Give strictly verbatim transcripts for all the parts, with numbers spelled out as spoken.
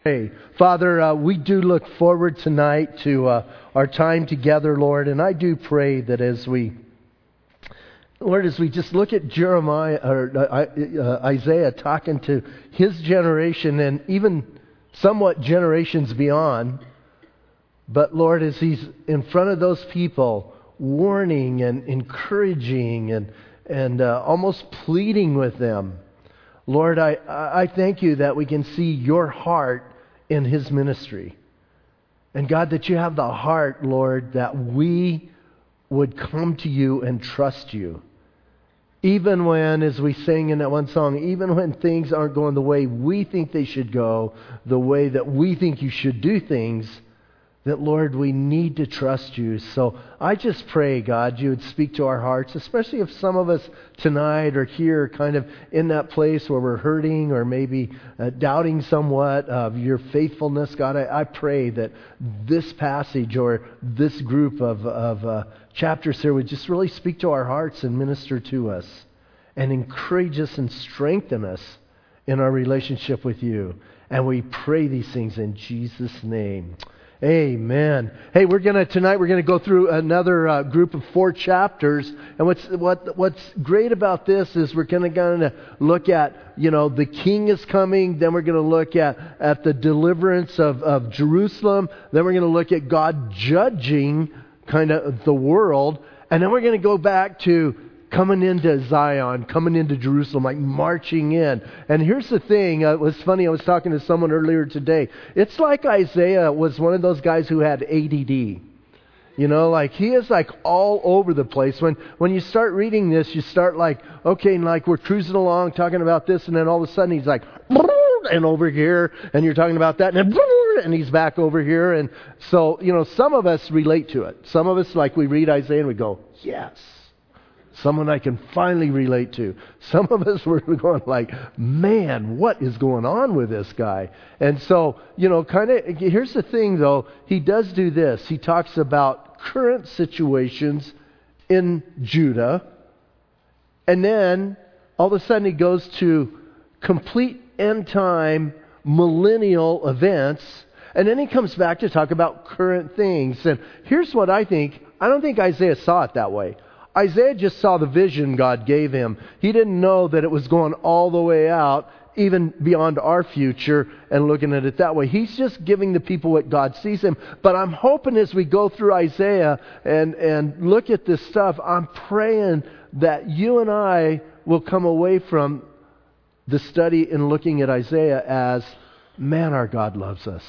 Hey, Father, uh, we do look forward tonight to uh, our time together, Lord, and I do pray that as we, Lord, as we just look at Jeremiah or uh, uh, Isaiah talking to his generation and even somewhat generations beyond, but Lord, as he's in front of those people, warning and encouraging and and uh, almost pleading with them, Lord, I I thank you that we can see your heart in his ministry. And God, that you have the heart, Lord, that we would come to you and trust you. Even when, as we sang in that one song, even when things aren't going the way we think they should go, the way that we think you should do things, that, Lord, we need to trust you. So I just pray, God, you would speak to our hearts, especially if some of us tonight are here kind of in that place where we're hurting or maybe uh, doubting somewhat of your faithfulness. God, I, I pray that this passage or this group of, of uh, chapters here would just really speak to our hearts and minister to us and encourage us and strengthen us in our relationship with you. And we pray these things in Jesus' name. Amen. Hey, we're gonna tonight. We're gonna go through another uh, group of four chapters, and what's what what's great about this is we're gonna gonna look at, you know, the King is coming. Then we're gonna look at at the deliverance of of Jerusalem. Then we're gonna look at God judging kind of the world, and then we're gonna go back to coming into Zion, coming into Jerusalem, like marching in. And here's the thing. Uh, it was funny. I was talking to someone earlier today. It's like Isaiah was one of those guys who had A D D. You know, like he is like all over the place. When when you start reading this, you start like, okay, and like we're cruising along talking about this, and then all of a sudden he's like, and over here, and you're talking about that, and then and he's back over here. And so, you know, some of us relate to it. Some of us, like we read Isaiah and we go, yes. Someone I can finally relate to. Some of us were going like, man, what is going on with this guy? And so, you know, kind of, here's the thing though. He does do this. He talks about current situations in Judah. And then, all of a sudden he goes to complete end time millennial events. And then he comes back to talk about current things. And here's what I think. I don't think Isaiah saw it that way. Isaiah just saw the vision God gave him. He didn't know that it was going all the way out, even beyond our future, and looking at it that way. He's just giving the people what God sees him. But I'm hoping as we go through Isaiah and, and look at this stuff, I'm praying that you and I will come away from the study and looking at Isaiah as, man, our God loves us.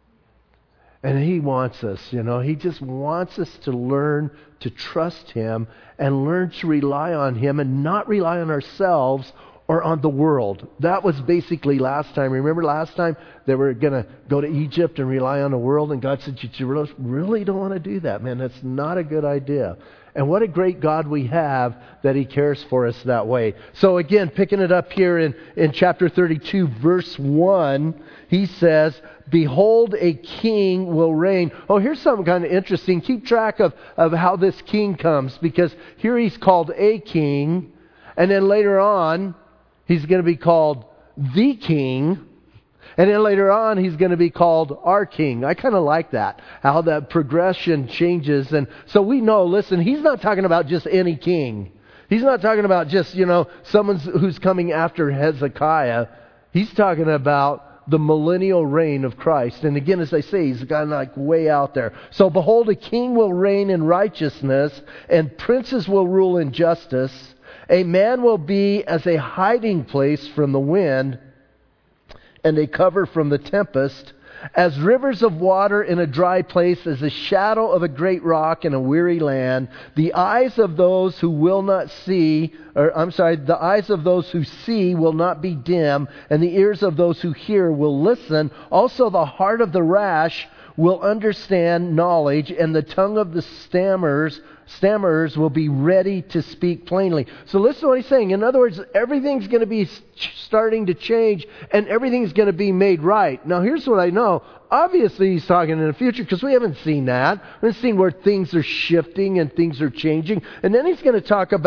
And He wants us, you know, He just wants us to learn to trust Him and learn to rely on Him and not rely on ourselves or on the world. That was basically last time. Remember last time they were going to go to Egypt and rely on the world, and God said, you really don't want to do that, man. That's not a good idea. And what a great God we have that He cares for us that way. So again, picking it up here in, in chapter thirty-two, verse one, he says, behold, a king will reign. Oh, here's something kind of interesting. Keep track of, of how this king comes, because here he's called a king, and then later on, he's going to be called the king. And then later on, he's going to be called our king. I kind of like that, how that progression changes. And so we know, listen, he's not talking about just any king. He's not talking about just, you know, someone who's coming after Hezekiah. He's talking about the millennial reign of Christ. And again, as I say, he's kind of like way out there. So behold, a king will reign in righteousness, and princes will rule in justice. A man will be as a hiding place from the wind, and a cover from the tempest, as rivers of water in a dry place, as the shadow of a great rock in a weary land. The eyes of those who will not see, or I'm sorry, the eyes of those who see will not be dim, and the ears of those who hear will listen. Also the heart of the rash will understand knowledge, and the tongue of the stammers stammerers will be ready to speak plainly. So listen to what he's saying. In other words, everything's going to be starting to change, and everything's going to be made right. Now, here's what I know. Obviously, he's talking in the future, because we haven't seen that. We haven't seen where things are shifting and things are changing. And then he's going to talk about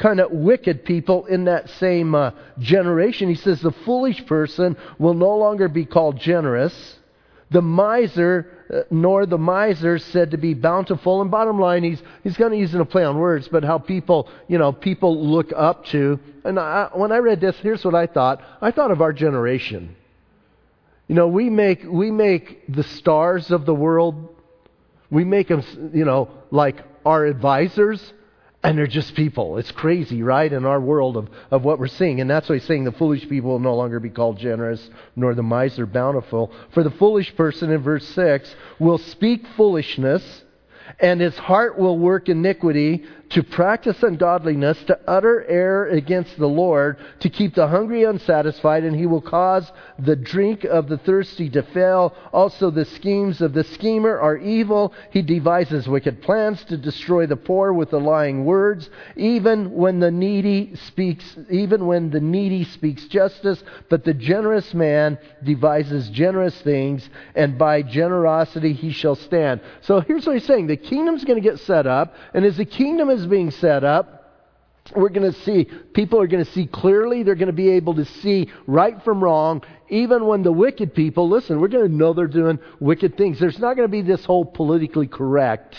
kind of wicked people in that same uh, generation. He says the foolish person will no longer be called generous. The miser, uh, nor the miser said to be bountiful. And bottom line, he's he's kind of using a play on words, but how people, you know, people look up to. And I, when I read this, here's what I thought. I thought of our generation. You know, we make we make the stars of the world, we make them, you know, like our advisors. And they're just people. It's crazy, right, in our world of, of what we're seeing. And that's why he's saying the foolish people will no longer be called generous, nor the miser bountiful. For the foolish person, in verse six, will speak foolishness, and his heart will work iniquity, to practice ungodliness, to utter error against the Lord, to keep the hungry unsatisfied, and he will cause the drink of the thirsty to fail. Also the schemes of the schemer are evil. He devises wicked plans to destroy the poor with the lying words. Even when the needy speaks, even when the needy speaks justice, but the generous man devises generous things, and by generosity he shall stand. So here's what he's saying. The kingdom's going to get set up, and as the kingdom is being set up, we're going to see, people are going to see clearly, they're going to be able to see right from wrong, even when the wicked people, listen, we're going to know they're doing wicked things. There's not going to be this whole politically correct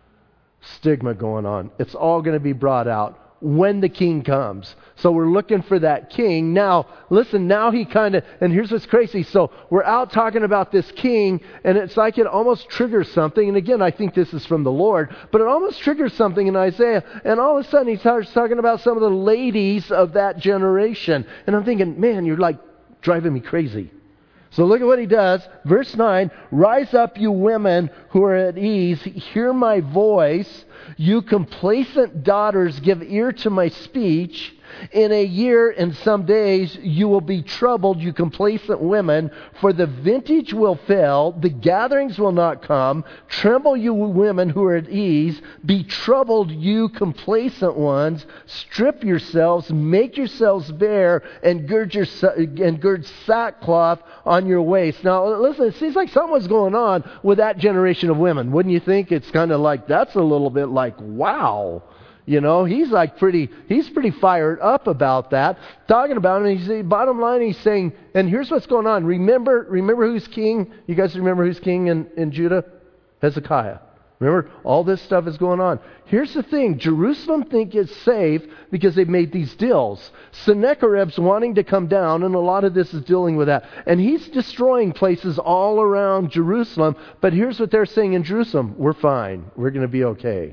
stigma going on. It's all going to be brought out when the king comes. So we're looking for that king. Now, listen, now he kind of, and here's what's crazy. So we're out talking about this king, and it's like it almost triggers something. And again, I think this is from the Lord, but it almost triggers something in Isaiah. And all of a sudden he starts talking about some of the ladies of that generation. And I'm thinking, man, you're like driving me crazy. So look at what he does. Verse nine, rise up, you women who are at ease, hear my voice. You complacent daughters, give ear to my speech. In a year and some days you will be troubled, you complacent women, for the vintage will fail, the gatherings will not come. Tremble, you women who are at ease. Be troubled, you complacent ones. Strip yourselves, make yourselves bare, and gird your and gird sackcloth on your waist. Now, listen, it seems like something was going on with that generation of women. Wouldn't you think? It's kind of like, that's a little bit like, wow. You know, he's like pretty, he's pretty fired up about that, talking about it. And he's, bottom line, he's saying, and here's what's going on. Remember, remember who's king? You guys remember who's king in, in Judah? Hezekiah. Remember, all this stuff is going on. Here's the thing. Jerusalem think it's safe because they've made these deals. Sennacherib's wanting to come down, and a lot of this is dealing with that. And he's destroying places all around Jerusalem. But here's what they're saying in Jerusalem. We're fine. We're going to be okay.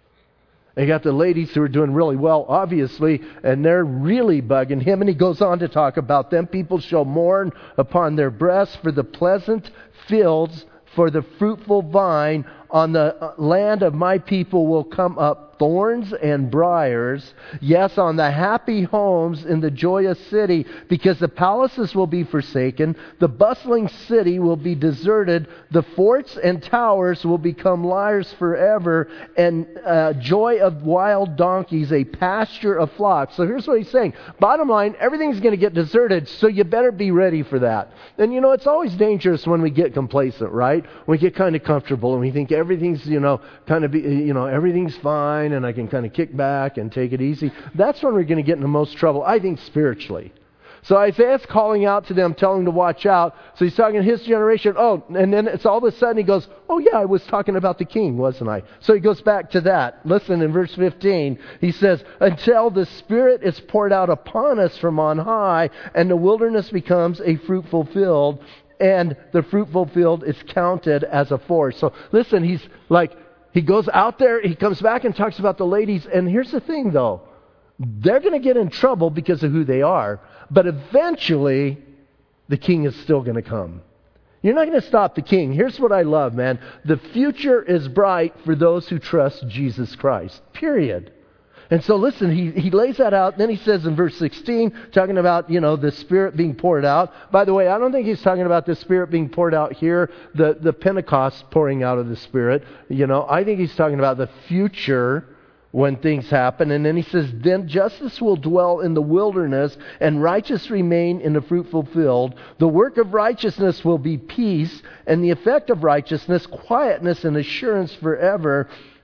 They got the ladies who are doing really well, obviously, and they're really bugging him. And he goes on to talk about them. People shall mourn upon their breasts for the pleasant fields, for the fruitful vine. On the land of my people will come up thorns and briars. Yes, on the happy homes in the joyous city, because the palaces will be forsaken. The bustling city will be deserted. The forts and towers will become liars forever. And uh, joy of wild donkeys, a pasture of flocks. So here's what he's saying. Bottom line, everything's going to get deserted, so you better be ready for that. And you know, it's always dangerous when we get complacent, right? We get kind of comfortable and we think everything's, you know, kind of, be, you know, everything's fine and I can kind of kick back and take it easy. That's when we're going to get in the most trouble, I think, spiritually. So Isaiah's calling out to them, telling them to watch out. So he's talking to his generation. Oh, and then it's all of a sudden he goes, oh yeah, I was talking about the king, wasn't I? So he goes back to that. Listen, in verse fifteen, he says, until the Spirit is poured out upon us from on high, and the wilderness becomes a fruitful field, and the fruitful field is counted as a forest. So listen, he's like, he goes out there, he comes back and talks about the ladies. And here's the thing though, they're going to get in trouble because of who they are. But eventually, the king is still going to come. You're not going to stop the king. Here's what I love, man. The future is bright for those who trust Jesus Christ. Period. And so listen, he, he lays that out. Then he says in verse sixteen, talking about, you know, the Spirit being poured out. By the way, I don't think he's talking about the Spirit being poured out here, the, the Pentecost pouring out of the Spirit. You know, I think he's talking about the future when things happen. And then he says, then justice will dwell in the wilderness, and righteous remain in the fruitful field. The work of righteousness will be peace, and the effect of righteousness, quietness and assurance forever.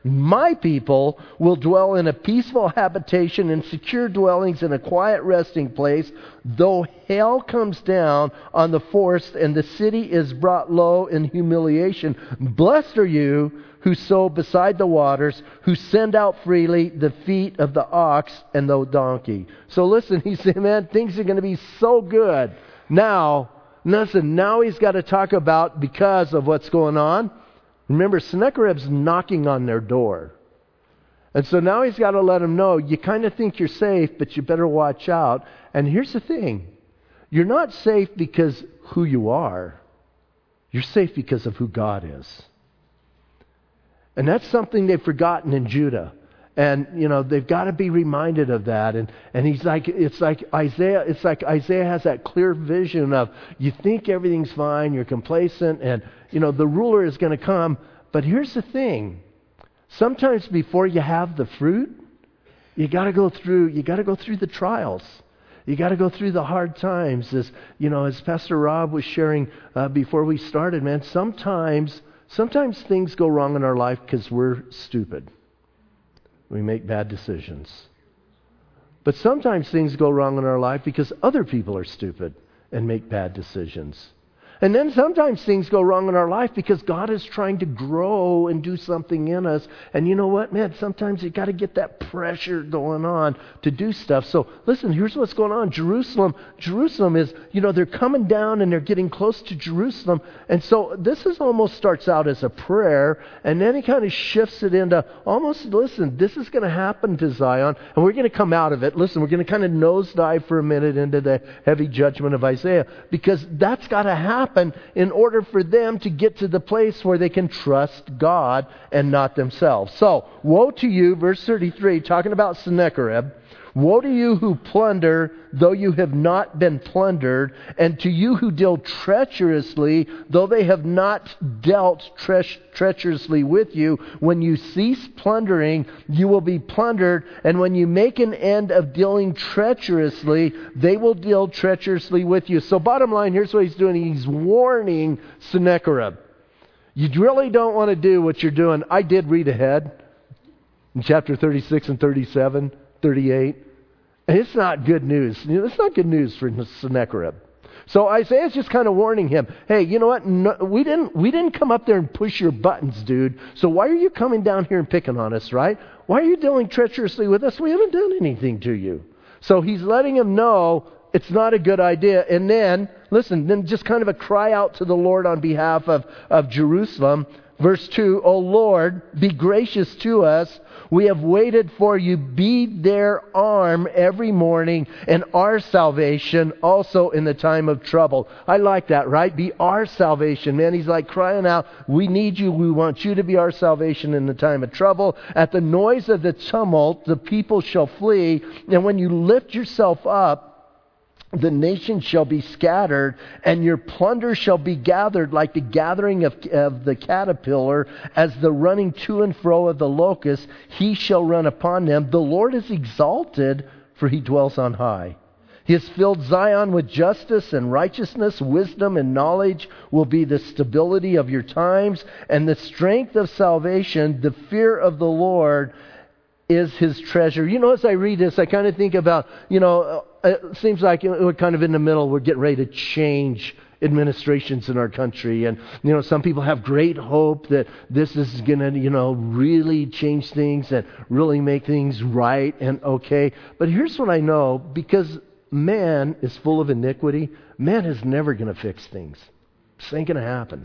My people will dwell in a peaceful habitation and secure dwellings in a quiet resting place, though hail comes down on the forest and the city is brought low in humiliation. Blessed are you who sow beside the waters, who send out freely the feet of the ox and the donkey. So listen, he said, man, things are going to be so good. Now, listen, now he's got to talk about because of what's going on. Remember, Sennacherib's knocking on their door. And so now he's got to let them know, you kind of think you're safe, but you better watch out. And here's the thing. You're not safe because who you are. You're safe because of who God is. And that's something they've forgotten in Judah. And, you know, they've got to be reminded of that. And, and he's like, it's like Isaiah, it's like Isaiah has that clear vision of, you think everything's fine, you're complacent, and, you know, the ruler is going to come. But here's the thing. Sometimes before you have the fruit, you got to go through, you got to go through the trials. You got to go through the hard times. As, you know, as Pastor Rob was sharing uh, before we started, man, sometimes, sometimes things go wrong in our life because we're stupid. We make bad decisions. But sometimes things go wrong in our life because other people are stupid and make bad decisions. And then sometimes things go wrong in our life because God is trying to grow and do something in us. And you know what, man? Sometimes you got to get that pressure going on to do stuff. So listen, here's what's going on. Jerusalem, Jerusalem is, you know, they're coming down and they're getting close to Jerusalem. And so this is almost starts out as a prayer, and then he kind of shifts it into almost, listen, this is going to happen to Zion, and we're going to come out of it. Listen, we're going to kind of nosedive for a minute into the heavy judgment of Isaiah, because that's got to happen. Happen in order for them to get to the place where they can trust God and not themselves. So, woe to you, verse thirty-three, talking about Sennacherib. Woe to you who plunder, though you have not been plundered, and to you who deal treacherously, though they have not dealt tre- treacherously with you. When you cease plundering, you will be plundered, and when you make an end of dealing treacherously, they will deal treacherously with you. So bottom line, here's what he's doing. He's warning Sennacherib. You really don't want to do what you're doing. I did read ahead in chapter thirty-six and thirty-seven, thirty-eight. And it's not good news. You know, it's not good news for Sennacherib. So Isaiah's just kind of warning him, hey, you know what? No, we didn't we didn't come up there and push your buttons, dude. So why are you coming down here and picking on us, right? Why are you dealing treacherously with us? We haven't done anything to you. So he's letting him know it's not a good idea. And then, listen, then just kind of a cry out to the Lord on behalf of, of Jerusalem. Verse two, O Lord, be gracious to us. We have waited for you. Be their arm every morning, and our salvation also in the time of trouble. I like that, right? Be our salvation, man. He's like crying out, we need you. We want you to be our salvation in the time of trouble. At the noise of the tumult, the people shall flee. And when you lift yourself up, the nations shall be scattered, and your plunder shall be gathered like the gathering of, of the caterpillar, as the running to and fro of the locust. He shall run upon them. The Lord is exalted, for he dwells on high. He has filled Zion with justice and righteousness. Wisdom and knowledge will be the stability of your times, and the strength of salvation, the fear of the Lord, is his treasure. You know, as I read this, I kind of think about, you know, it seems like we're kind of in the middle. We're getting ready to change administrations in our country. And, you know, some people have great hope that this is going to, you know, really change things and really make things right and okay. But here's what I know, because man is full of iniquity, man is never going to fix things. This ain't going to happen.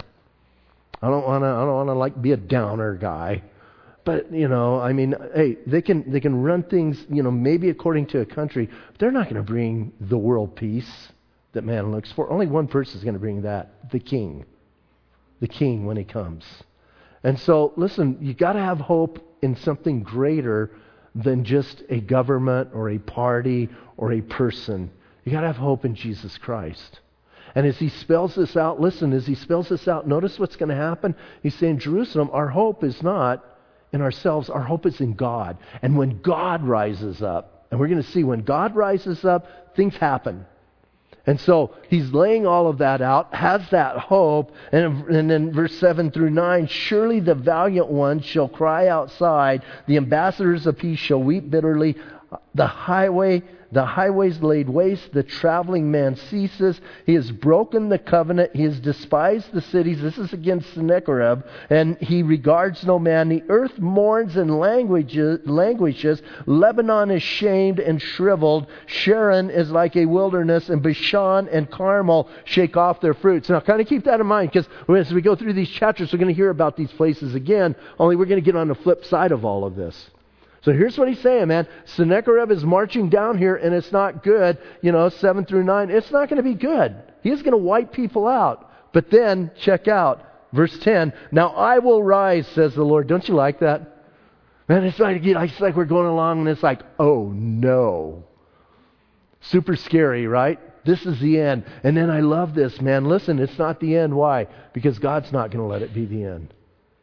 I don't want to, I don't want to like be a downer guy. But, you know, I mean, hey, they can they can run things, you know, maybe according to a country, but they're not going to bring the world peace that man looks for. Only one person is going to bring that, the king. The king when he comes. And so, listen, you got to have hope in something greater than just a government or a party or a person. You got to have hope in Jesus Christ. And as he spells this out, listen, as he spells this out, notice what's going to happen. He's saying, Jerusalem, our hope is not in ourselves, our hope is in God. And when God rises up, and we're going to see when God rises up, things happen. And so he's laying all of that out, has that hope, and, and then verse seven through nine, surely the valiant ones shall cry outside, the ambassadors of peace shall weep bitterly, the highway, the highways laid waste, the traveling man ceases, he has broken the covenant, he has despised the cities, this is against Sennacherib, and he regards no man, the earth mourns and languages, languishes, Lebanon is shamed and shriveled, Sharon is like a wilderness, and Bashan and Carmel shake off their fruits. Now kind of keep that in mind, because as we go through these chapters, we're going to hear about these places again, only we're going to get on the flip side of all of this. So here's what he's saying, man. Sennacherib is marching down here, and it's not good. You know, seven through nine, it's not going to be good. He's going to wipe people out. But then, check out verse ten. Now I will rise, says the Lord. Don't you like that? Man, it's like, it's like we're going along, and it's like, oh no. Super scary, right? This is the end. And then I love this, man. Listen, it's not the end. Why? Because God's not going to let it be the end.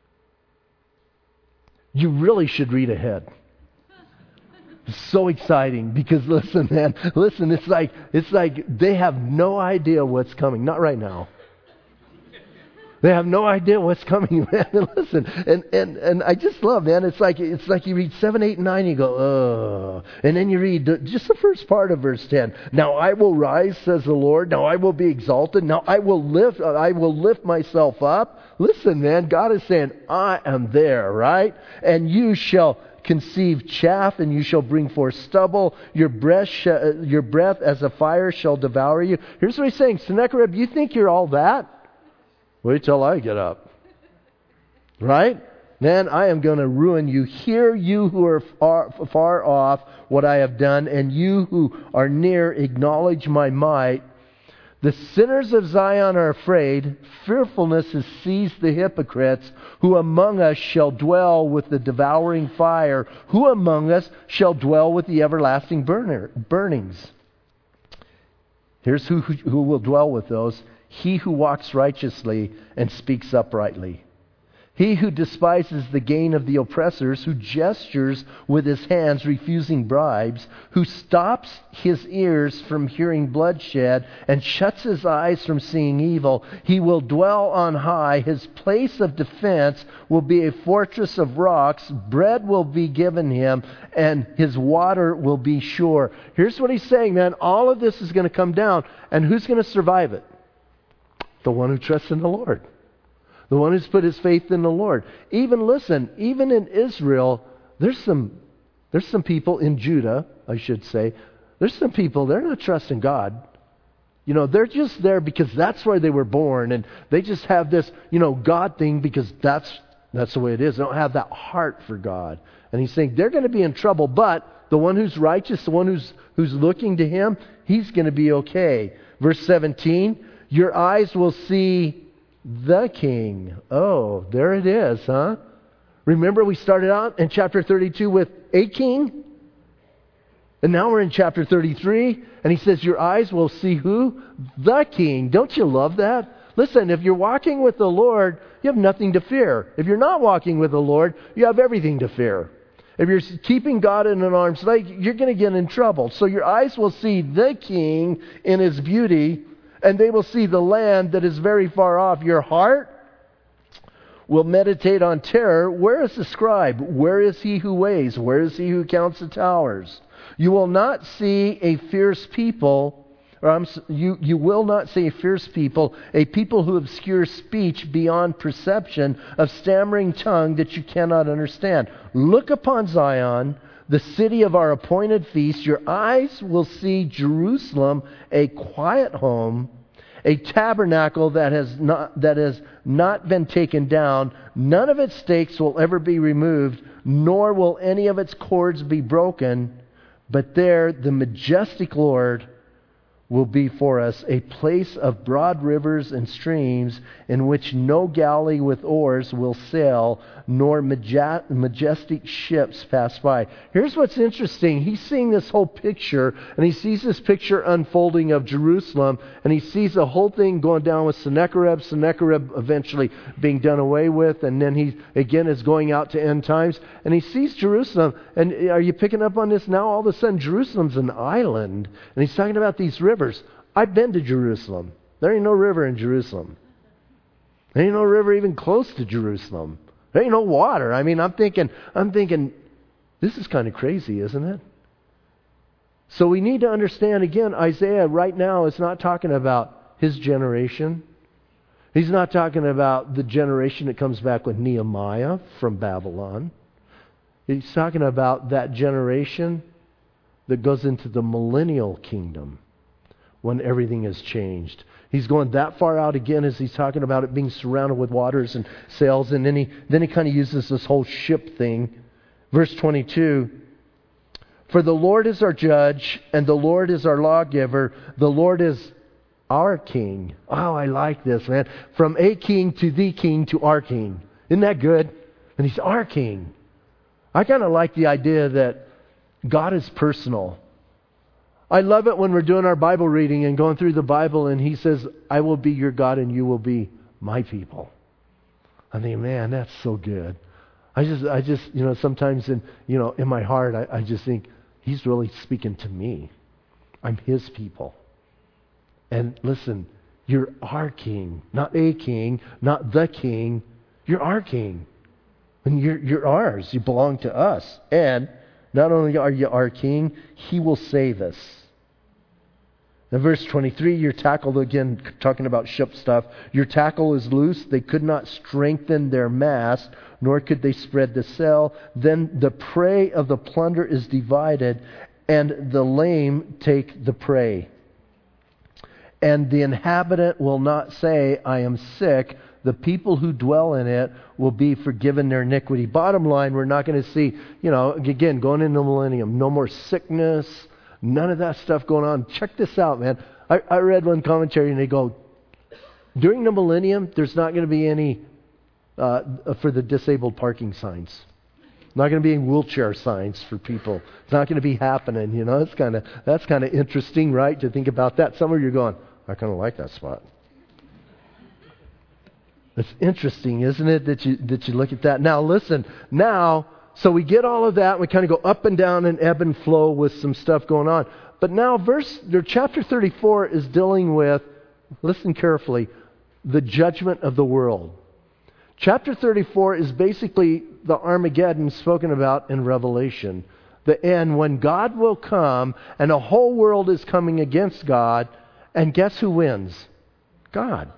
You really should read ahead. So exciting, because listen, man, listen, it's like it's like they have no idea what's coming. Not right now. They have no idea what's coming, man. And listen, and, and, and I just love, man, it's like it's like you read seven, eight, and nine, you go, oh. And then you read the, just the first part of verse ten. Now I will rise, says the Lord. Now I will be exalted. Now I will lift I will lift myself up. Listen, man, God is saying, I am there, right? And you shall conceive chaff, and you shall bring forth stubble. Your breath, sh- your breath as a fire shall devour you. Here's what he's saying. Sennacherib, you think you're all that? Wait till I get up. Right? Man, I am going to ruin you. Hear you who are far, far off what I have done, and you who are near acknowledge my might. The sinners of Zion are afraid. Fearfulness has seized the hypocrites. Who among us shall dwell with the devouring fire? Who among us shall dwell with the everlasting burner, burnings? Here's who, who, who will dwell with those. He who walks righteously and speaks uprightly. He who despises the gain of the oppressors, who gestures with his hands, refusing bribes, who stops his ears from hearing bloodshed and shuts his eyes from seeing evil, he will dwell on high. His place of defense will be a fortress of rocks. Bread will be given him, and his water will be sure. Here's what he's saying, man. All of this is going to come down, and who's going to survive it? The one who trusts in the Lord. The one who's put his faith in the Lord. Even, listen, even in Israel, there's some there's some people in Judah, I should say, there's some people, they're not trusting God. You know, they're just there because that's where they were born, and they just have this, you know, God thing because that's that's the way it is. They don't have that heart for God. And he's saying they're going to be in trouble, but the one who's righteous, the one who's who's looking to him, he's going to be okay. Verse seventeen, your eyes will see the King. Oh, there it is, huh? Remember we started out in chapter thirty-two with a king? And now we're in chapter thirty-three, and he says your eyes will see who? The King. Don't you love that? Listen, if you're walking with the Lord, you have nothing to fear. If you're not walking with the Lord, you have everything to fear. If you're keeping God in an arm's length, you're going to get in trouble. So your eyes will see the King in his beauty, and they will see the land that is very far off. Your heart will meditate on terror. Where is the scribe? Where is he who weighs? Where is he who counts the towers? You will not see a fierce people, or I'm, you, you will not see a fierce people, a people who obscure speech beyond perception, of stammering tongue that you cannot understand. Look upon Zion, the city of our appointed feast. Your eyes will see Jerusalem, a quiet home, a tabernacle that has not that has not been taken down. None of its stakes will ever be removed, nor will any of its cords be broken. But there the majestic Lord will be for us, a place of broad rivers and streams in which no galley with oars will sail, nor majestic ships pass by. Here's what's interesting. He's seeing this whole picture, and he sees this picture unfolding of Jerusalem, and he sees the whole thing going down with Sennacherib, Sennacherib eventually being done away with, and then he again is going out to end times, and he sees Jerusalem, and are you picking up on this now? All of a sudden Jerusalem's an island, and he's talking about these rivers. I've been to Jerusalem. There ain't no river in Jerusalem. There ain't no river even close to Jerusalem. There ain't no water. I mean, I'm thinking, I'm thinking, this is kind of crazy, isn't it? So we need to understand, again, Isaiah right now is not talking about his generation. He's not talking about the generation that comes back with Nehemiah from Babylon. He's talking about that generation that goes into the millennial kingdom when everything has changed. He's going that far out again as he's talking about it being surrounded with waters and sails, and then he then he kind of uses this whole ship thing. Verse twenty-two, for the Lord is our judge, and the Lord is our lawgiver. The Lord is our king. Oh, I like this, man. From a king to the king to our king. Isn't that good? And he's our king. I kind of like the idea that God is personal. I love it when we're doing our Bible reading and going through the Bible and he says, I will be your God and you will be my people. I think, man, that's so good. I just, I just, you know, sometimes in, you know, in my heart, I, I just think he's really speaking to me. I'm his people. And listen, you're our king, not a king, not the king. You're our king. And you're, you're ours. You belong to us. And not only are you our king, he will save us. In verse twenty-three, your tackle, again, talking about ship stuff, your tackle is loose. They could not strengthen their mast, nor could they spread the sail. Then the prey of the plunder is divided, and the lame take the prey. And the inhabitant will not say, I am sick. The people who dwell in it will be forgiven their iniquity. Bottom line, we're not going to see, you know, again, going into the millennium, no more sickness, none of that stuff going on. Check this out, man. I, I read one commentary and they go, during the millennium, there's not going to be any uh, for the disabled parking signs. Not going to be any wheelchair signs for people. It's not going to be happening. You know, it's kind of that's kind of interesting, right? To think about that. Some of you are going, I kind of like that spot. It's interesting, isn't it, that you that you look at that. Now, listen. Now, so we get all of that. We kind of go up and down and ebb and flow with some stuff going on. But now, verse or chapter thirty-four is dealing with, listen carefully, the judgment of the world. Chapter thirty-four is basically the Armageddon spoken about in Revelation. The end when God will come and the whole world is coming against God. And guess who wins? God.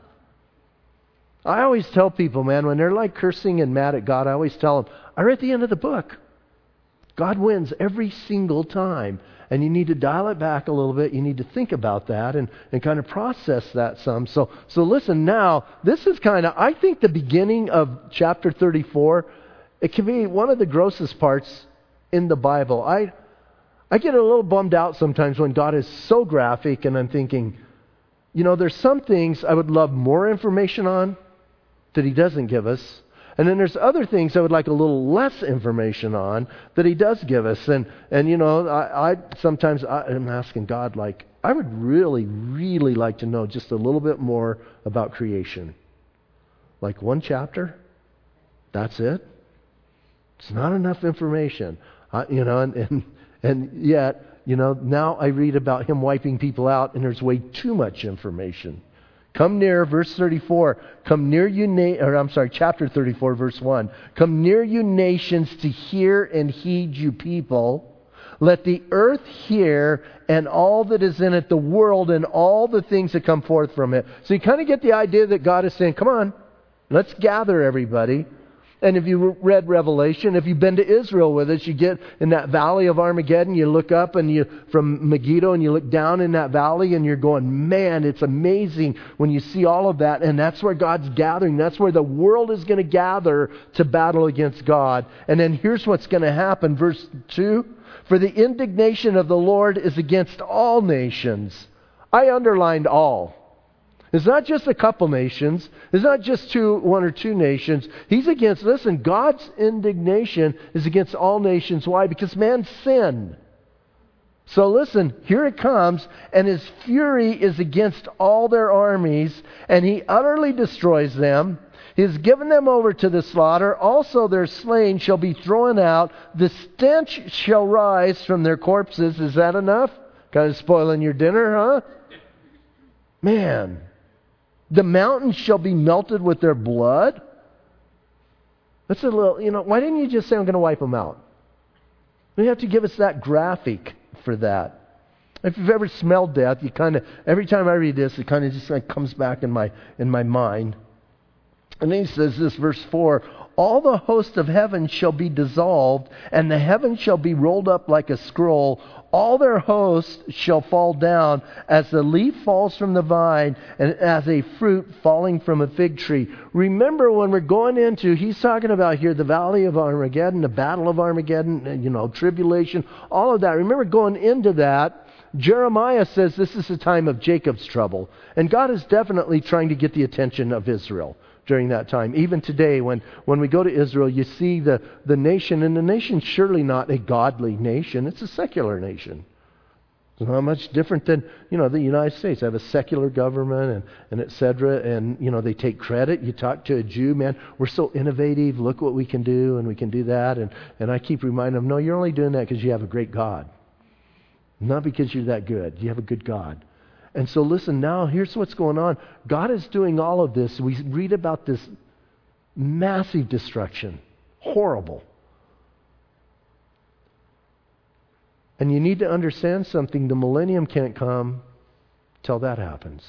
I always tell people, man, when they're like cursing and mad at God, I always tell them, I'm at the end of the book. God wins every single time. And you need to dial it back a little bit. You need to think about that and, and kind of process that some. So, so listen now, this is kind of, I think the beginning of chapter thirty-four, it can be one of the grossest parts in the Bible. I, I get a little bummed out sometimes when God is so graphic and I'm thinking, you know, there's some things I would love more information on that He doesn't give us. And then there's other things I would like a little less information on that He does give us. And, and you know, I, I sometimes I, I'm asking God, like, I would really, really like to know just a little bit more about creation. Like one chapter, that's it. It's not enough information. Uh, you know, and, and, and yet, you know, now I read about Him wiping people out and there's way too much information. Come near, verse thirty-four. Come near you, na- or I'm sorry, chapter thirty-four, verse one. Come near you nations to hear and heed you people. Let the earth hear and all that is in it, the world and all the things that come forth from it. So you kind of get the idea that God is saying, come on, let's gather everybody. And if you read Revelation, if you've been to Israel with us, you get in that valley of Armageddon, you look up and you from Megiddo and you look down in that valley and you're going, man, it's amazing when you see all of that. And that's where God's gathering. That's where the world is going to gather to battle against God. And then here's what's going to happen. Verse two, for the indignation of the Lord is against all nations. I underlined all. It's not just a couple nations. It's not just two, one or two nations. He's against, listen, God's indignation is against all nations. Why? Because man sinned. So listen, here it comes, and His fury is against all their armies, and He utterly destroys them. He has given them over to the slaughter. Also their slain shall be thrown out. The stench shall rise from their corpses. Is that enough? Kind of spoiling your dinner, huh? Man, the mountains shall be melted with their blood. That's a little, you know, why didn't you just say I'm going to wipe them out? You have to give us that graphic for that. If you've ever smelled death, you kind of, every time I read this, it kind of just like comes back in my in my mind. And then he says this, verse four, all the host of heaven shall be dissolved, and the heaven shall be rolled up like a scroll. All their hosts shall fall down as the leaf falls from the vine and as a fruit falling from a fig tree. Remember when we're going into, he's talking about here the valley of Armageddon, the battle of Armageddon, you know, tribulation, all of that. Remember going into that, Jeremiah says this is the time of Jacob's trouble. And God is definitely trying to get the attention of Israel during that time. Even today, when, when we go to Israel, you see the, the nation, and the nation's surely not a godly nation. It's a secular nation. It's not much different than, you know, the United States. They have a secular government and, and et cetera. And, you know, they take credit. You talk to a Jew, man, we're so innovative. Look what we can do, and we can do that. And, and I keep reminding them, no, you're only doing that because you have a great God. Not because you're that good. You have a good God. And so listen, now here's what's going on. God is doing all of this. We read about this massive destruction. Horrible. And you need to understand something. The millennium can't come till that happens.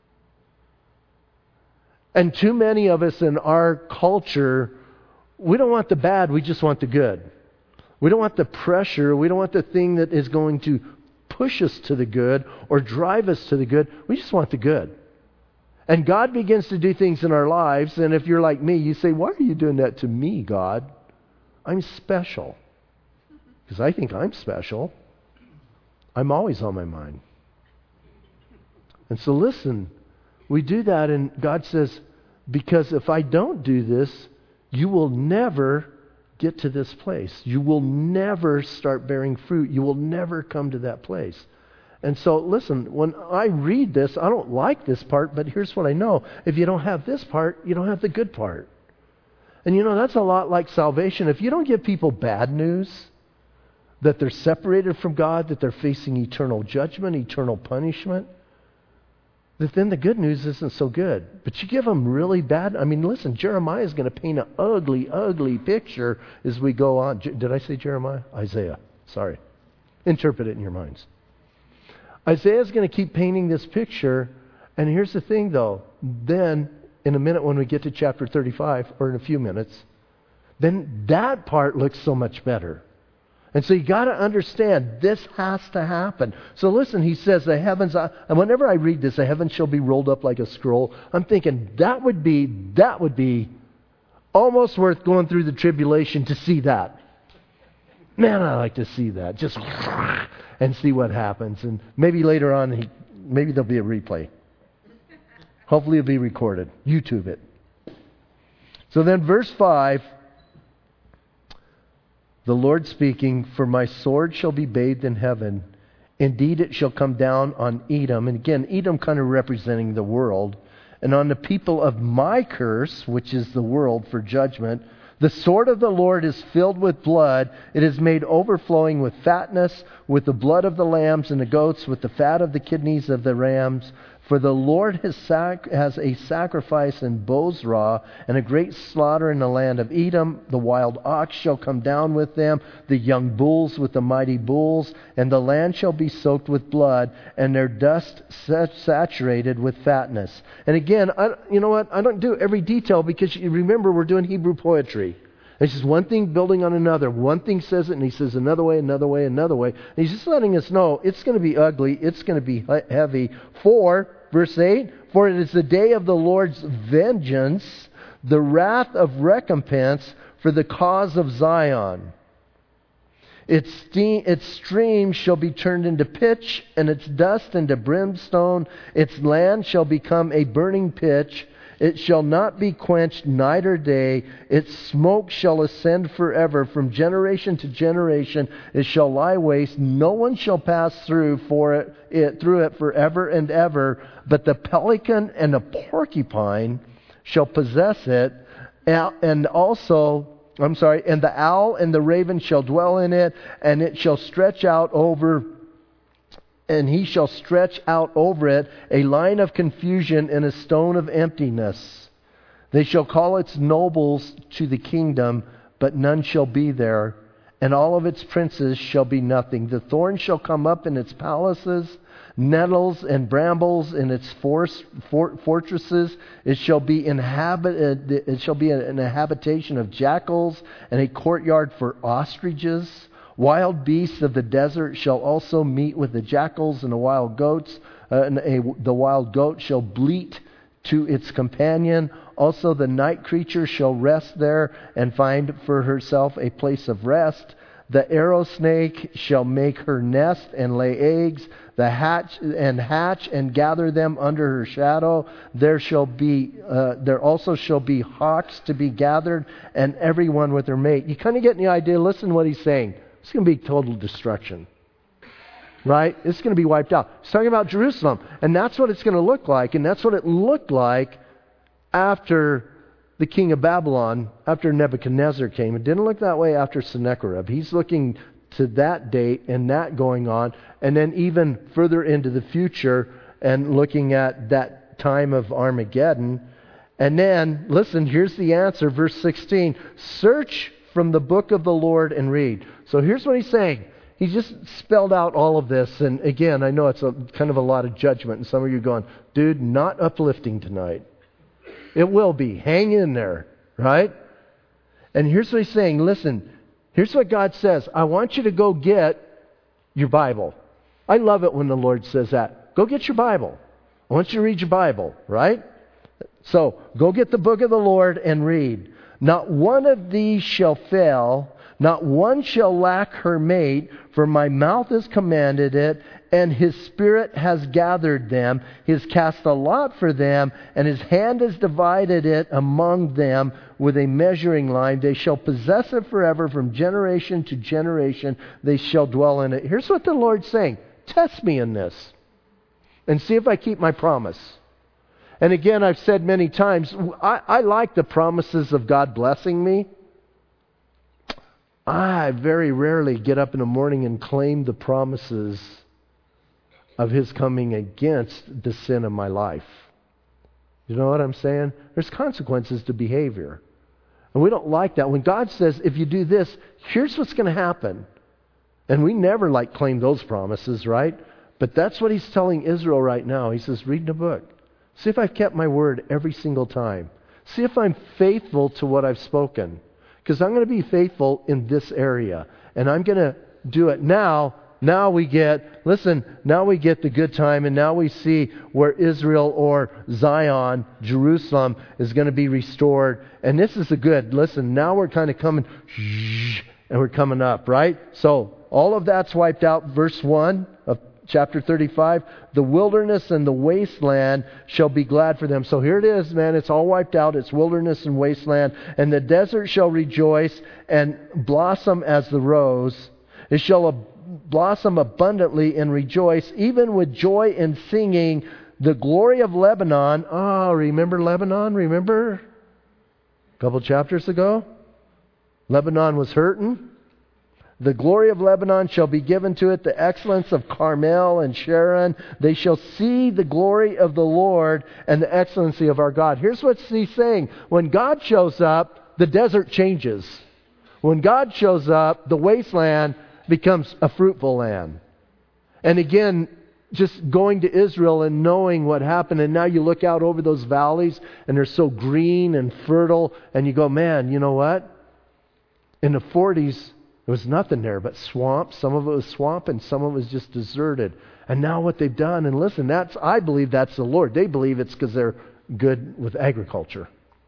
And too many of us in our culture, we don't want the bad, we just want the good. We don't want the pressure. We don't want the thing that is going to push us to the good or drive us to the good. We just want the good. And God begins to do things in our lives, and if you're like me, you say, why are you doing that to me, God? I'm special. Because I think I'm special. I'm always on my mind. And so listen, we do that, and God says, because if I don't do this, you will never get to this place. You will never start bearing fruit. You will never come to that place. And so, listen, when I read this, I don't like this part, but here's what I know. If you don't have this part, you don't have the good part. And you know, that's a lot like salvation. If you don't give people bad news, that they're separated from God, that they're facing eternal judgment, eternal punishment, that then the good news isn't so good. But you give them really bad. I mean, listen, Jeremiah is going to paint an ugly, ugly picture as we go on. Did I say Jeremiah? Isaiah. Sorry. Interpret it in your minds. Isaiah is going to keep painting this picture. And here's the thing, though. Then, in a minute when we get to chapter thirty-five, or in a few minutes, then that part looks so much better. And so you got to understand, this has to happen. So listen, he says the heavens, and whenever I read this, the heavens shall be rolled up like a scroll. I'm thinking that would be, that would be almost worth going through the tribulation to see that. Man, I like to see that. Just and see what happens. And maybe later on, he, maybe there'll be a replay. Hopefully it'll be recorded. YouTube it. So then verse five, the Lord speaking, for my sword shall be bathed in heaven. Indeed, it shall come down on Edom. And again, Edom kind of representing the world. And on the people of my curse, which is the world, for judgment. The sword of the Lord is filled with blood. It is made overflowing with fatness, with the blood of the lambs and the goats, with the fat of the kidneys of the rams. For the Lord has, sac- has a sacrifice in Bozrah, and a great slaughter in the land of Edom. The wild ox shall come down with them, the young bulls with the mighty bulls, and the land shall be soaked with blood, and their dust sat- saturated with fatness. And again, I, you know what? I don't do every detail because you remember we're doing Hebrew poetry. It's just one thing building on another. One thing says it, and he says another way, another way, another way. And he's just letting us know it's going to be ugly. It's going to be heavy. For, verse eight, for it is the day of the Lord's vengeance, the wrath of recompense for the cause of Zion. Its, steam, its streams shall be turned into pitch, and its dust into brimstone. Its land shall become a burning pitch. It shall not be quenched night or day. Its smoke shall ascend forever. From generation to generation it shall lie waste. No one shall pass through for it, it through it forever and ever. But the pelican and the porcupine shall possess it, and also, I'm sorry, and the owl and the raven shall dwell in it, and it shall stretch out over and he shall stretch out over it a line of confusion and a stone of emptiness. They shall call its nobles to the kingdom, but none shall be there, and all of its princes shall be nothing. The thorn shall come up in its palaces, nettles and brambles in its force, for, fortresses. It shall be inhabit, it shall be an habitation of jackals, and a courtyard for ostriches. Wild beasts of the desert shall also meet with the jackals and the wild goats. Uh, and a, the wild goat shall bleat to its companion. Also the night creature shall rest there and find for herself a place of rest. The arrow snake shall make her nest and lay eggs. The hatch and hatch and gather them under her shadow. There shall be, uh, there also shall be hawks to be gathered, and everyone with her mate. You kind of get the idea. Listen to what he's saying. It's going to be total destruction. Right? It's going to be wiped out. He's talking about Jerusalem. And that's what it's going to look like. And that's what it looked like after the king of Babylon, after Nebuchadnezzar came. It didn't look that way after Sennacherib. He's looking to that date and that going on. And then even further into the future and looking at that time of Armageddon. And then, listen, here's the answer. Verse sixteen. Search from the book of the Lord and read. So here's what he's saying. He just spelled out all of this. And again, I know it's a, kind of a lot of judgment. And some of you are going, dude, not uplifting tonight. It will be. Hang in there. Right? And here's what he's saying. Listen, here's what God says. I want you to go get your Bible. I love it when the Lord says that. Go get your Bible. I want you to read your Bible. Right? So, go get the book of the Lord and read. Not one of these shall fail, not one shall lack her mate, for my mouth has commanded it, and his spirit has gathered them. He has cast a lot for them, and his hand has divided it among them with a measuring line. They shall possess it forever, from generation to generation they shall dwell in it. Here's what the Lord's saying. Test me in this, and see if I keep my promise. And again, I've said many times, I, I like the promises of God blessing me. I very rarely get up in the morning and claim the promises of His coming against the sin of my life. You know what I'm saying? There's consequences to behavior. And we don't like that. When God says, if you do this, here's what's going to happen. And we never like claim those promises, right? But that's what He's telling Israel right now. He says, read the book. See if I've kept my word every single time. See if I'm faithful to what I've spoken. Because I'm going to be faithful in this area. And I'm going to do it now. Now we get, listen, now we get the good time. And now we see where Israel or Zion, Jerusalem, is going to be restored. And this is the good. Listen, now we're kind of coming, and we're coming up, right? So all of that's wiped out. Verse one of chapter thirty-five, the wilderness and the wasteland shall be glad for them. So here it is, man. It's all wiped out. It's wilderness and wasteland. And the desert shall rejoice and blossom as the rose. It shall ab- blossom abundantly and rejoice, even with joy and singing. The glory of Lebanon. Oh, remember Lebanon? Remember? A couple chapters ago? Lebanon was hurting. The glory of Lebanon shall be given to it, the excellence of Carmel and Sharon. They shall see the glory of the Lord and the excellency of our God. Here's what he's saying. When God shows up, the desert changes. When God shows up, the wasteland becomes a fruitful land. And again, just going to Israel and knowing what happened, and now you look out over those valleys and they're so green and fertile, and you go, man, you know what? In the forties, there was nothing there but swamp. Some of it was swamp and some of it was just deserted. And now what they've done, and listen, that's I believe that's the Lord. They believe it's because they're good with agriculture.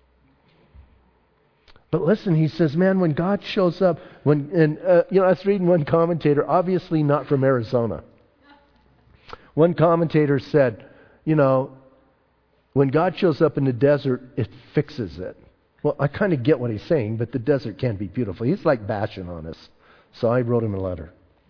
But listen, he says, man, when God shows up, when and uh, you know, I was reading one commentator, obviously not from Arizona. One commentator said, you know, when God shows up in the desert, it fixes it. Well, I kind of get what he's saying, but the desert can be beautiful. He's like bashing on us. So I wrote him a letter.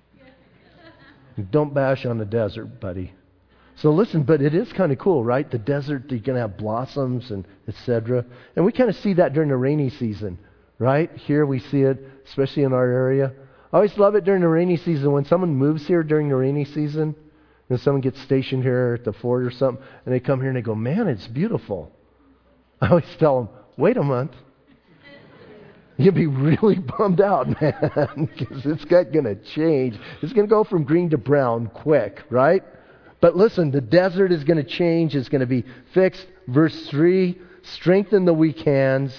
Don't bash on the desert, buddy. So listen, but it is kind of cool, right? The desert, you're going to have blossoms and et cetera. And we kind of see that during the rainy season, right? Here we see it, especially in our area. I always love it during the rainy season. When someone moves here during the rainy season, And someone gets stationed here at the fort or something, and they come here and they go, man, it's beautiful. I always tell them, wait a month. You'll be really bummed out, man, because it's going to change. It's going to go from green to brown quick, right? But listen, the desert is going to change. It's going to be fixed. Verse three, strengthen the weak hands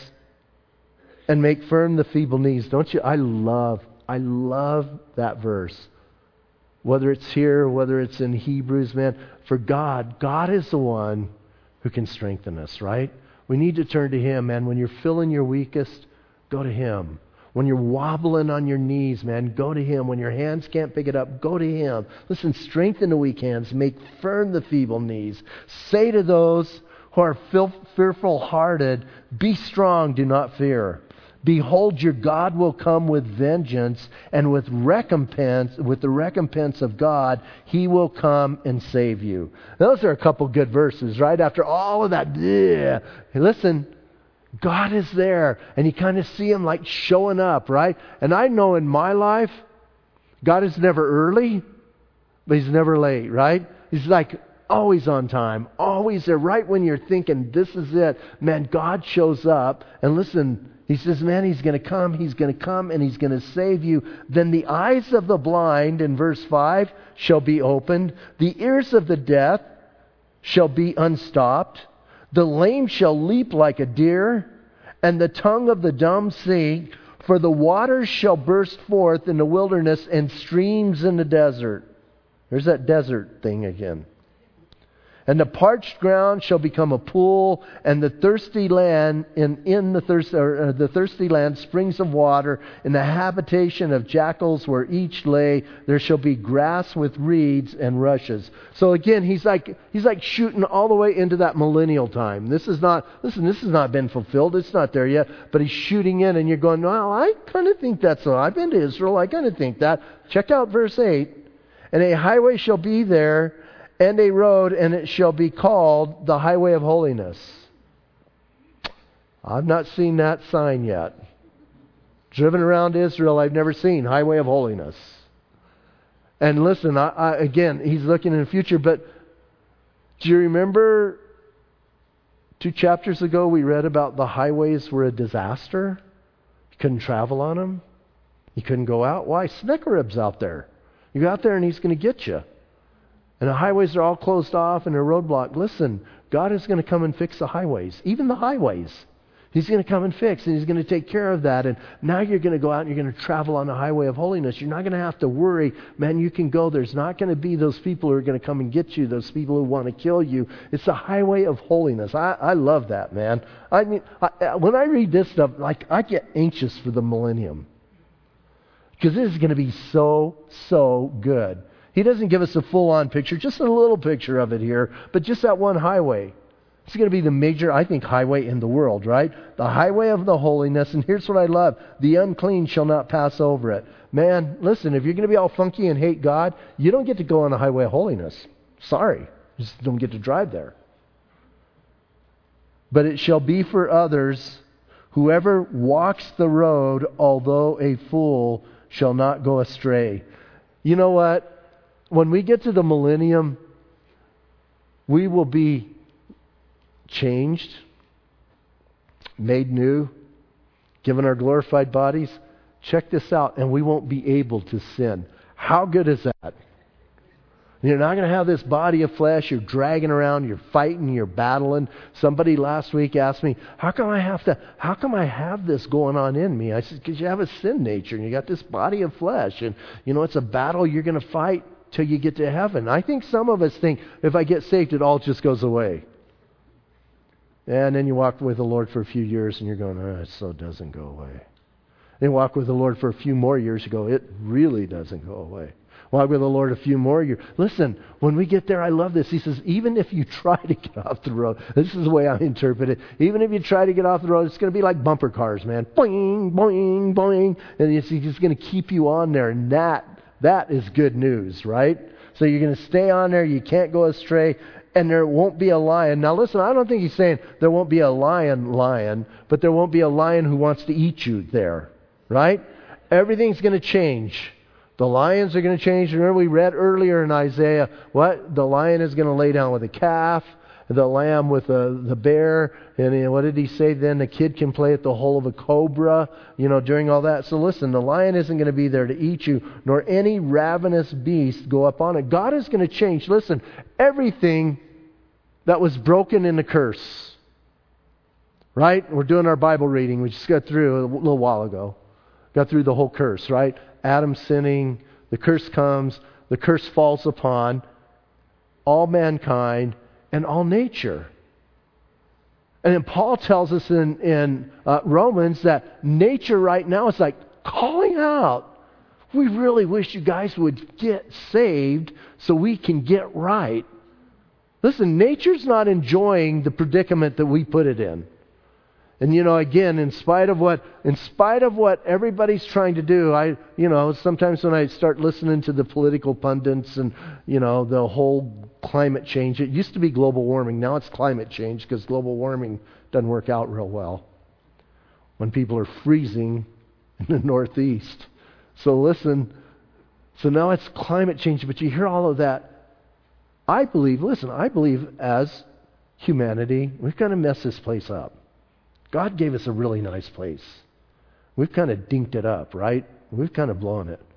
and make firm the feeble knees. Don't you? I love, I love that verse. Whether it's here, whether it's in Hebrews, man, for God, God is the one who can strengthen us, right? We need to turn to Him, man. When you're feeling your weakest, go to Him. When you're wobbling on your knees, man, go to Him. When your hands can't pick it up, go to Him. Listen, strengthen the weak hands, make firm the feeble knees. Say to those who are fearful-hearted, be strong, do not fear. Behold, your God will come with vengeance, and with recompense, with the recompense of God, He will come and save you. Those are a couple good verses, right? After all of that, yeah. Hey, listen, God is there, and you kind of see Him like showing up, right? And I know in my life, God is never early, but He's never late, right? He's like always on time, always there, right when you're thinking, this is it. Man, God shows up, and listen, He says, man, He's going to come, He's going to come, and He's going to save you. Then the eyes of the blind, in verse five, shall be opened. The ears of the deaf shall be unstopped. The lame shall leap like a deer, and the tongue of the dumb sing. For the waters shall burst forth in the wilderness and streams in the desert. There's that desert thing again. And the parched ground shall become a pool, and the thirsty land in, in the thirst or, uh, the thirsty land springs of water. In the habitation of jackals where each lay, there shall be grass with reeds and rushes. So again, he's like he's like shooting all the way into that millennial time. This is not listen. This has not been fulfilled. It's not there yet. But he's shooting in, and you're going, well, I kind of think that's so. I've been to Israel. I kind of think that. Check out verse eight. And a highway shall be there, and a road, and it shall be called the highway of holiness. I've not seen that sign yet. Driven around Israel, I've never seen highway of holiness. And listen, I, I, again, he's looking in the future, but do you remember two chapters ago we read about the highways were a disaster? You couldn't travel on them. You couldn't go out. Why? Sennacherib's out there. You go out there and he's going to get you. And the highways are all closed off and they're roadblocked. Listen, God is going to come and fix the highways. Even the highways. He's going to come and fix, and He's going to take care of that. And now you're going to go out and you're going to travel on the highway of holiness. You're not going to have to worry. Man, you can go. There's not going to be those people who are going to come and get you, those people who want to kill you. It's the highway of holiness. I, I love that, man. I mean, I, when I read this stuff, like I get anxious for the millennium. Because this is going to be so, so good. He doesn't give us a full-on picture, just a little picture of it here, but just that one highway. It's going to be the major, I think, highway in the world, right? The highway of the holiness, and here's what I love. The unclean shall not pass over it. Man, listen, if you're going to be all funky and hate God, you don't get to go on the highway of holiness. Sorry, you just don't get to drive there. But it shall be for others, whoever walks the road, although a fool, shall not go astray. You know what? When we get to the millennium, we will be changed, made new, given our glorified bodies. Check this out, and we won't be able to sin. How good is that? You're not going to have this body of flesh. You're dragging around. You're fighting. You're battling. Somebody last week asked me, "How come I have to? How come I have this going on in me?" I said, "Because you have a sin nature, and you got this body of flesh, and you know it's a battle you're going to fight till you get to heaven." I think some of us think, if I get saved, it all just goes away. And then you walk with the Lord for a few years, and you're going, "Oh, it so doesn't go away." Then you walk with the Lord for a few more years, you go, "It really doesn't go away." Walk with the Lord a few more years. Listen, when we get there, I love this. He says, even if you try to get off the road, this is the way I interpret it. Even if you try to get off the road, it's going to be like bumper cars, man. Boing, boing, boing. And he's just going to keep you on there. And that, that is good news, right? So you're going to stay on there. You can't go astray. And there won't be a lion. Now listen, I don't think he's saying there won't be a lion, lion, but there won't be a lion who wants to eat you there, right? Everything's going to change. The lions are going to change. Remember we read earlier in Isaiah, what? The lion is going to lay down with a calf, the lamb with a, the bear. And you know, what did he say then? The kid can play at the hole of a cobra, you know, during all that. So listen, the lion isn't going to be there to eat you, nor any ravenous beast go up on it. God is going to change. Listen, everything that was broken in the curse. Right? We're doing our Bible reading. We just got through a little while ago. Got through the whole curse, right? Adam sinning, the curse comes, the curse falls upon all mankind and all nature. And then Paul tells us in, in uh, Romans that nature right now is like calling out, we really wish you guys would get saved so we can get right. Listen, nature's not enjoying the predicament that we put it in. And you know, again, in spite of what, in spite of what everybody's trying to do, I, you know, sometimes when I start listening to the political pundits and, you know, the whole climate change, it used to be global warming, now it's climate change because global warming doesn't work out real well when people are freezing in the Northeast. So listen, so now it's climate change, but you hear all of that. I believe, listen, I believe as humanity, we've got to mess this place up. God gave us a really nice place. We've kind of dinked it up, right? We've kind of blown it.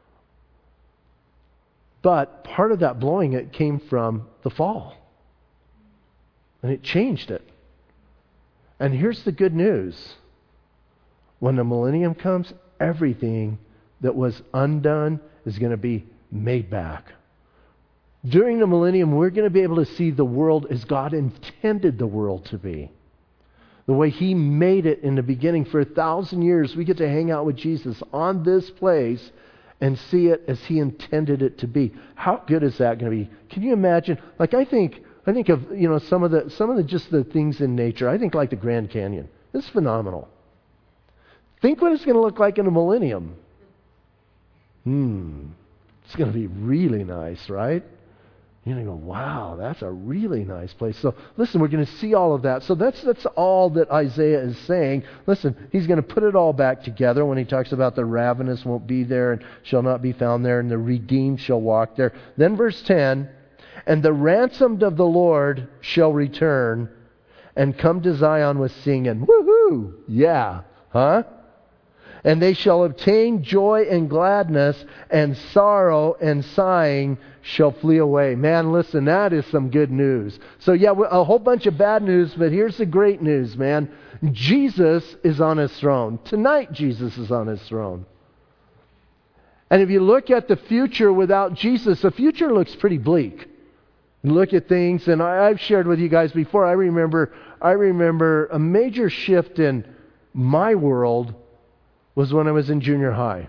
But part of that blowing it came from the fall. And it changed it. And here's the good news. When the millennium comes, everything that was undone is going to be made back. During the millennium, we're going to be able to see the world as God intended the world to be. The way He made it in the beginning. For a thousand years, we get to hang out with Jesus on this place and see it as He intended it to be. How good is that going to be? Can you imagine? Like I think, I think of you know some of the some of the just the things in nature. I think like the Grand Canyon. It's phenomenal. Think what it's going to look like in a millennium. Hmm, it's going to be really nice, right? You're going to go, wow, that's a really nice place. So listen, we're going to see all of that. So that's that's all that Isaiah is saying. Listen, he's going to put it all back together when he talks about the ravenous won't be there and shall not be found there, and the redeemed shall walk there. Then verse ten, and the ransomed of the Lord shall return and come to Zion with singing. Woohoo! Yeah. Huh? And they shall obtain joy and gladness, and sorrow and sighing shall flee away. Man, listen, that is some good news. So yeah, a whole bunch of bad news, but here's the great news, man. Jesus is on His throne. Tonight, Jesus is on His throne. And if you look at the future without Jesus, the future looks pretty bleak. You look at things, and I, I've shared with you guys before, I remember, I remember a major shift in my world was when I was in junior high,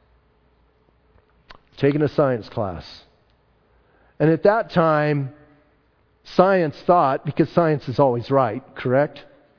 taking a science class. And at that time, science thought, because science is always right, correct?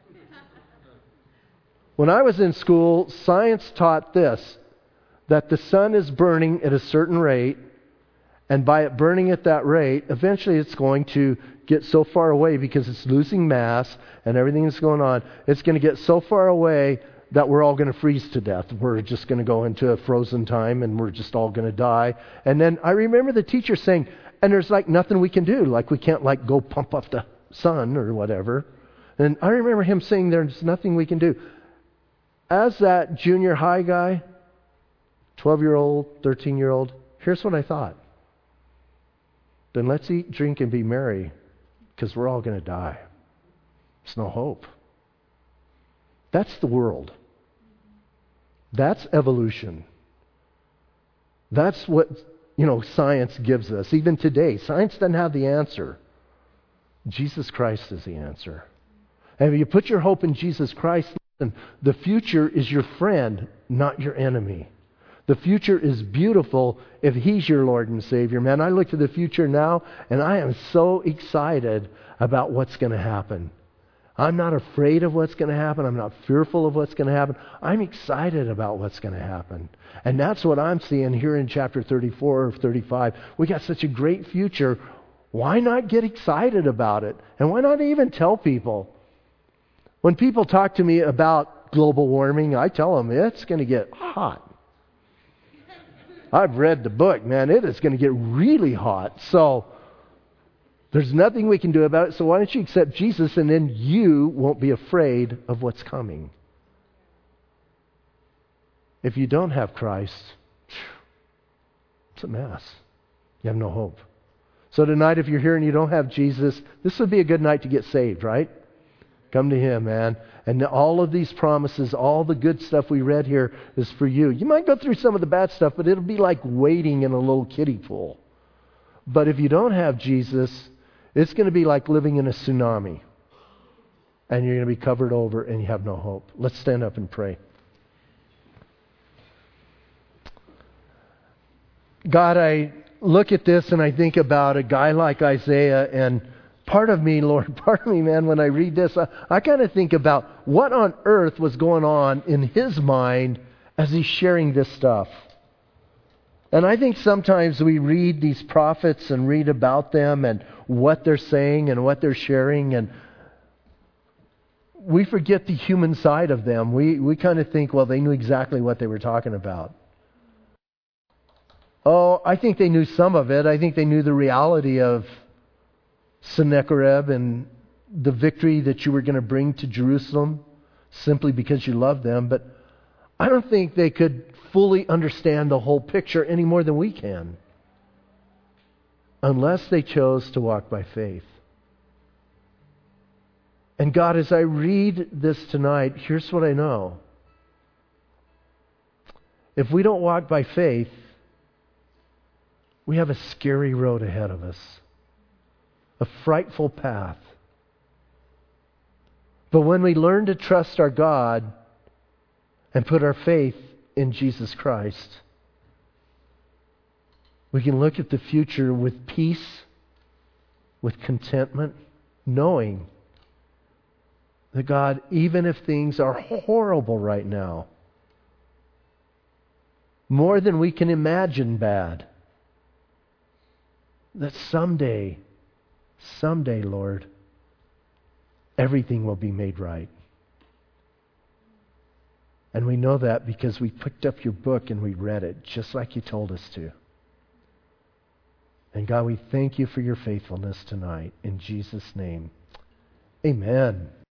When I was in school, science taught this, that the sun is burning at a certain rate, and by it burning at that rate, eventually it's going to get so far away because it's losing mass and everything that's going on, it's going to get so far away that we're all going to freeze to death. We're just going to go into a frozen time and we're just all going to die. And then I remember the teacher saying, and there's like nothing we can do. Like we can't like go pump up the sun or whatever. And I remember him saying there's nothing we can do. As that junior high guy, twelve-year-old, thirteen-year-old, here's what I thought. Then let's eat, drink, and be merry because we're all going to die. There's no hope. That's the world. That's evolution. That's what, you know, science gives us. Even today, science doesn't have the answer. Jesus Christ is the answer. And if you put your hope in Jesus Christ, listen, the future is your friend, not your enemy. The future is beautiful if He's your Lord and Savior. Man, I look to the future now, and I am so excited about what's going to happen. I'm not afraid of what's going to happen. I'm not fearful of what's going to happen. I'm excited about what's going to happen. And that's what I'm seeing here in chapter thirty-four or thirty-five. We got such a great future. Why not get excited about it? And why not even tell people? When people talk to me about global warming, I tell them it's going to get hot. I've read the book, man. It is going to get really hot. So there's nothing we can do about it. So why don't you accept Jesus, and then you won't be afraid of what's coming. If you don't have Christ, it's a mess. You have no hope. So tonight, if you're here and you don't have Jesus, this would be a good night to get saved, right? Come to Him, man. And all of these promises, all the good stuff we read here is for you. You might go through some of the bad stuff, but it'll be like wading in a little kiddie pool. But if you don't have Jesus, it's going to be like living in a tsunami. And you're going to be covered over and you have no hope. Let's stand up and pray. God, I look at this and I think about a guy like Isaiah, and part of me, Lord, part of me, man, when I read this, I, I kind of think about what on earth was going on in his mind as he's sharing this stuff. And I think sometimes we read these prophets and read about them and what they're saying and what they're sharing, and we forget the human side of them. We, we kind of think, well, they knew exactly what they were talking about. Oh, I think they knew some of it. I think they knew the reality of Sennacherib and the victory that you were going to bring to Jerusalem simply because you loved them. But I don't think they could fully understand the whole picture any more than we can, unless they chose to walk by faith. And God, as I read this tonight, here's what I know. If we don't walk by faith, we have a scary road ahead of us. A frightful path. But when we learn to trust our God and put our faith in Jesus Christ, we can look at the future with peace, with contentment, knowing that God, even if things are horrible right now, more than we can imagine bad, that someday, someday, Lord, everything will be made right. And we know that because we picked up your book and we read it, just like you told us to. And God, we thank you for your faithfulness tonight. In Jesus' name, amen.